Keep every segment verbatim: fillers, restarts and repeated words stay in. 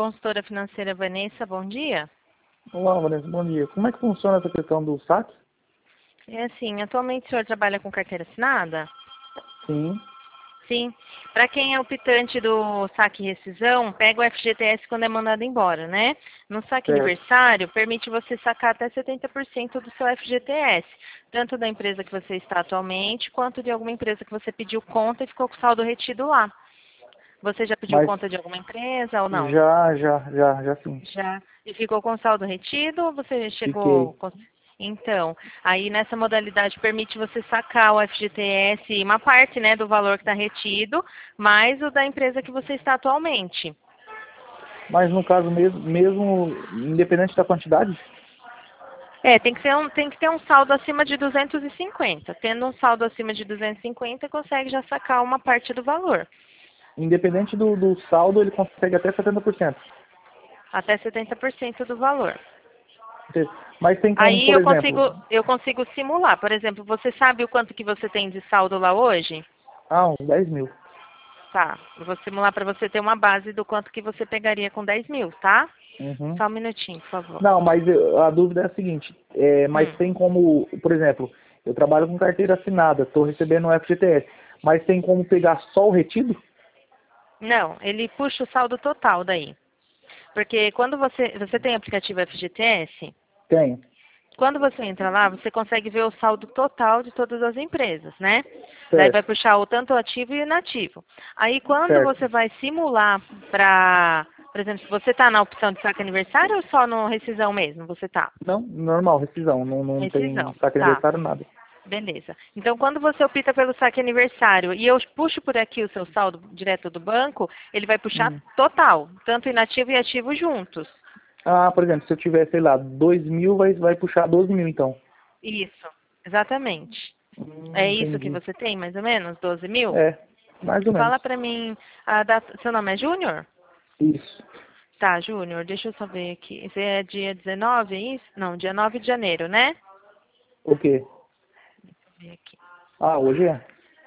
Consultora financeira Vanessa, bom dia. Olá, Vanessa, bom dia. Como é que funciona essa questão do saque? É assim, atualmente o senhor trabalha com carteira assinada? Sim, Sim. Para quem é optante do saque e rescisão, pega o F G T S quando é mandado embora, né? No saque certo. aniversário, permite você sacar até setenta por cento do seu F G T S, tanto da empresa que você está atualmente, quanto de alguma empresa que você pediu conta e ficou com saldo retido lá. Você já pediu Mas conta de alguma empresa ou não? já, já, já, já sim. Já. E ficou com saldo retido ou você chegou... Fiquei. com- Então, aí nessa modalidade permite você sacar o F G T S, uma parte, né, do valor que está retido, mais o da empresa que você está atualmente. Mas no caso mesmo, mesmo independente da quantidade? É, tem que, ter um, tem que ter um saldo acima de duzentos e cinquenta. Tendo um saldo acima de duzentos e cinquenta, consegue já sacar uma parte do valor, Independente do, do saldo, ele consegue até setenta por cento. até setenta por cento do valor. Mas tem como, Aí por eu exemplo, consigo, eu consigo simular. Por exemplo, você sabe o quanto que você tem de saldo lá hoje? ah, uns dez mil. Tá, eu vou simular para você ter uma base do quanto que você pegaria com dez mil, tá? Uhum. Só um minutinho, por favor. Não, mas eu- a dúvida é a seguinte, é, mas Hum. tem como, por exemplo, eu trabalho com carteira assinada, estou recebendo um F G T S, mas tem como pegar só o retido? Não, ele puxa o saldo total daí. Porque quando você, você tem aplicativo F G T S, Tenho. quando você entra lá, você consegue ver o saldo total de todas as empresas, né? Daí vai Certo, puxar o tanto ativo e inativo. Aí quando certo. você vai simular para, por exemplo, se você está na opção de saque aniversário ou só no rescisão mesmo, você está? Não, normal, rescisão, não, não tem Rescisão, saque tá. aniversário, nada. Beleza. Então, quando você opta pelo saque aniversário e eu puxo por aqui o seu saldo direto do banco, ele vai puxar Hum. total, tanto inativo e ativo juntos. Ah, por exemplo, se eu tiver, sei lá, dois mil, vai, vai puxar doze mil, então. Isso, exatamente. Hum, É isso que entendi. você tem, mais ou menos? doze mil? É, mais ou Fala menos. pra mim, a data, seu nome é Júnior? Isso. Tá, Júnior, deixa eu só ver aqui. Esse é dia dezenove, é isso? Não, dia nove de janeiro, né? O quê? Deixa eu ver aqui. Ah, hoje é?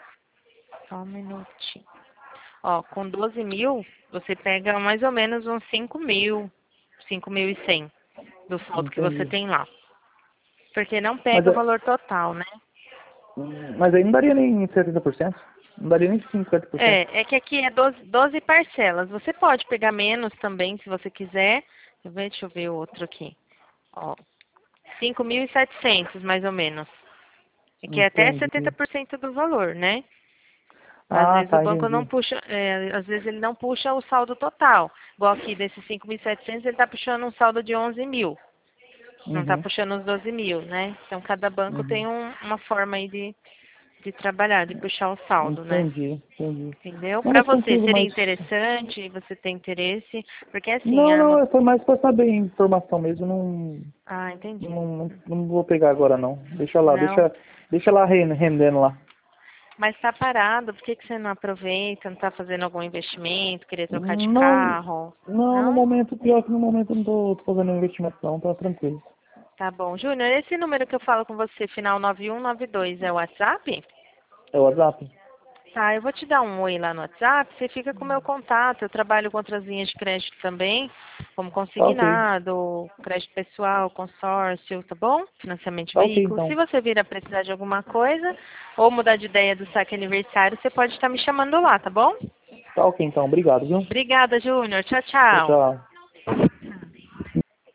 Só um minutinho. Ó, com doze mil, você pega mais ou menos uns cinco mil, cinco mil e cem do saldo que você Entendi. tem lá. Porque não Mas, pega o é, valor total, né? hum, mas aí não daria nem setenta por cento? Não daria nem cinquenta por cento? É, é que aqui é doze, doze parcelas. Você pode pegar menos também, se você quiser. Deixa eu ver, deixa eu ver o outro aqui. Ó, cinco mil e setecentos, mais ou menos. É que é até setenta Entendi. por cento do valor, né? Às Ah, vezes o tá, banco não entendi. puxa, é, às vezes ele não puxa o saldo total. Igual aqui, desses cinco mil e setecentos, ele está puxando um saldo de onze mil. Não está Uhum. puxando os doze mil, né? Então, cada banco tem Uhum. um- uma forma aí de, de trabalhar, de puxar o saldo, né? Entendi, entendi. Entendeu? Não, Para mas você, tranquilo, seria mas... interessante, você tem interesse, porque assim, Não, a... mo- não, foi mais pra saber a informação mesmo, não... Ah, entendi. Não, não, não vou pegar agora não. Deixa lá, Não, deixa, deixa lá ren- rendendo lá. mas está parado, por que, que você não aproveita, não está fazendo algum investimento, querer trocar de Não, carro? não, no Não? momento, pior que no momento eu não tô, tô fazendo investimento não, tá tranquilo. Tá bom. Júnior, esse número que eu falo com você, final nove um nove dois, é o WhatsApp? É o WhatsApp? Tá, eu vou te dar um oi lá no WhatsApp, você fica com o meu contato. Eu trabalho com outras linhas de crédito também, como Tá ok, consignado, crédito pessoal, consórcio, tá bom? Financiamento de tá ok veículo. Se então. você vir a precisar de alguma coisa ou mudar de ideia do saque aniversário, você pode estar me chamando lá, tá bom? Tá ok então, obrigado, viu? Obrigada, Júnior. Tchau, Tchau, tchau. tchau.